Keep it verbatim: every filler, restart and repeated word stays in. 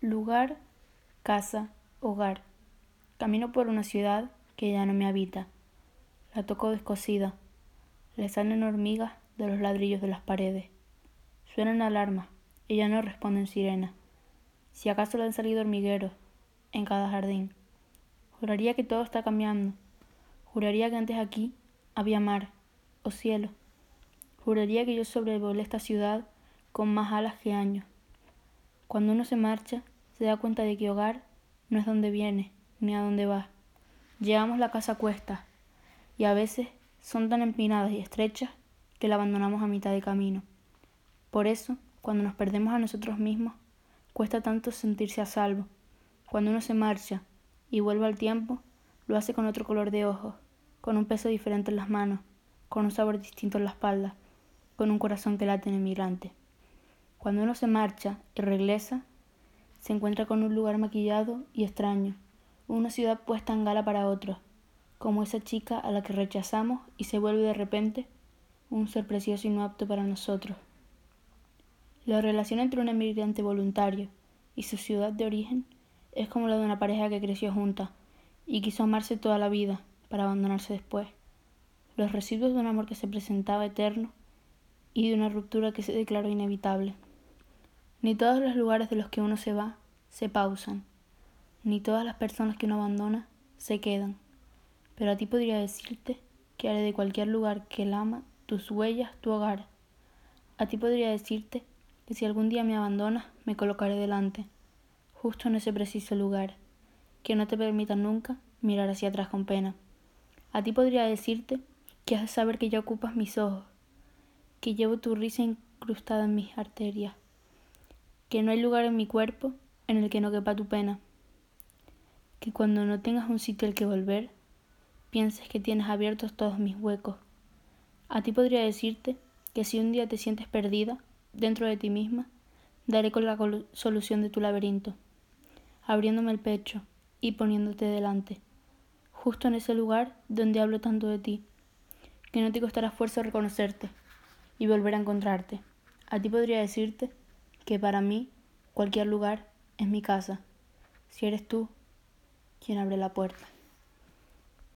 Lugar, casa, hogar. Camino por una ciudad que ya no me habita. La toco descosida. Le salen hormigas de los ladrillos de las paredes. Suenan alarmas y ya no responden sirenas. Si acaso le han salido hormigueros en cada jardín. Juraría que todo está cambiando. Juraría que antes aquí había mar o cielo. Juraría que yo sobrevolé esta ciudad con más alas que años. Cuando uno se marcha, se da cuenta de que hogar no es donde viene ni a dónde va. Llevamos la casa a cuestas y a veces son tan empinadas y estrechas que la abandonamos a mitad de camino. Por eso, cuando nos perdemos a nosotros mismos, cuesta tanto sentirse a salvo. Cuando uno se marcha y vuelve al tiempo, lo hace con otro color de ojos, con un peso diferente en las manos, con un sabor distinto en la espalda, con un corazón que late en emigrante. Cuando uno se marcha y regresa, se encuentra con un lugar maquillado y extraño, una ciudad puesta en gala para otros, como esa chica a la que rechazamos y se vuelve de repente un ser precioso y no apto para nosotros. La relación entre un emigrante voluntario y su ciudad de origen es como la de una pareja que creció junta y quiso amarse toda la vida para abandonarse después. Los residuos de un amor que se presentaba eterno y de una ruptura que se declaró inevitable. Ni todos los lugares de los que uno se va se pausan, ni todas las personas que uno abandona se quedan. Pero a ti podría decirte que haré de cualquier lugar que él ama tus huellas, tu hogar. A ti podría decirte que si algún día me abandonas, me colocaré delante, justo en ese preciso lugar, que no te permita nunca mirar hacia atrás con pena. A ti podría decirte que has de saber que ya ocupas mis ojos, que llevo tu risa incrustada en mis arterias, que no hay lugar en mi cuerpo en el que no quepa tu pena, que cuando no tengas un sitio al que volver, pienses que tienes abiertos todos mis huecos. A ti podría decirte que si un día te sientes perdida dentro de ti misma, daré con la solución de tu laberinto, abriéndome el pecho y poniéndote delante, justo en ese lugar donde hablo tanto de ti, que no te costará esfuerzo reconocerte y volver a encontrarte. A ti podría decirte que para mí cualquier lugar es mi casa, si eres tú quien abre la puerta.